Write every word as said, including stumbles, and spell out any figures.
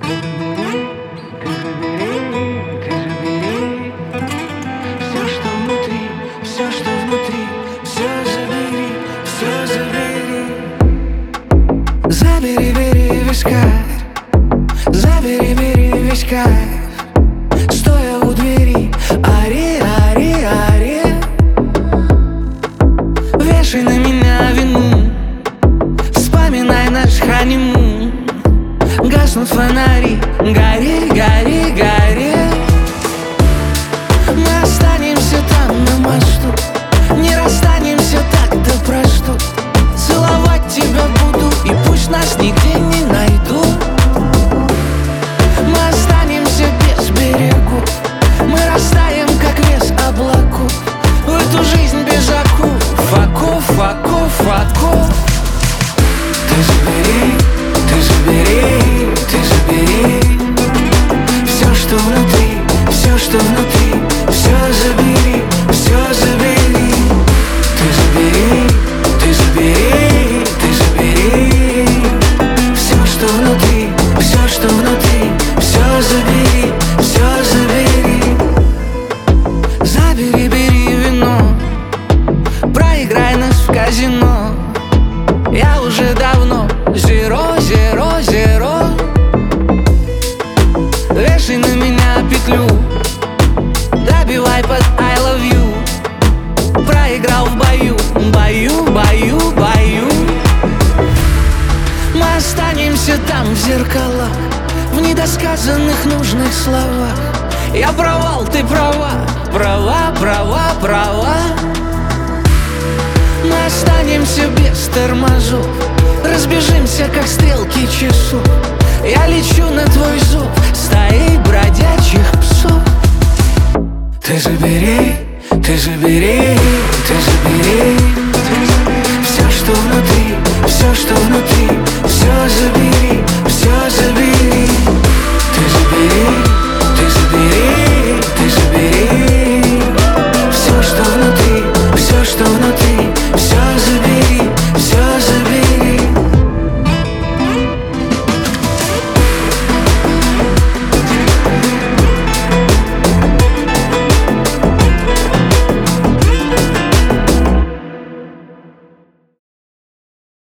Все, что внутри, все, что внутри, все забери, все забери. Забери, бери вискарь, забери, бери вискарь. Стоя у двери, ари, ари, ари. Вешай на меня вину, вспоминай наш ханимун. Гаснут фонари, гори, гори, гори. Мы останемся там на мосту, не расстанемся так, да про что. Целовать тебя буду, и пусть нас нигде не найдут. Мы останемся без берегу, мы растаем, как вес облаку. В эту жизнь без оков, оков, оков, оков. Ты забери, ты забери, ты забери. Все, что внутри, все, что внутри, все забери, все забери. Ты забери, ты забери, ты забери. Все, что внутри, все, что внутри, все забери, все забери. Забери, бери вино, проиграй нас в казино. Я уже давно zero, zero, zero. Вешай на меня петлю, добивай под I love you. Проиграл в бою, бою, бою, бою. Мы останемся там в зеркалах, в недосказанных нужных словах. Я провал, ты права, права, права, права. Мы останемся без тормозов, разбежимся, как стрелки часов. Я лечу на твой зов стаей бродячих псов. Ты забери, ты забери, ты забери.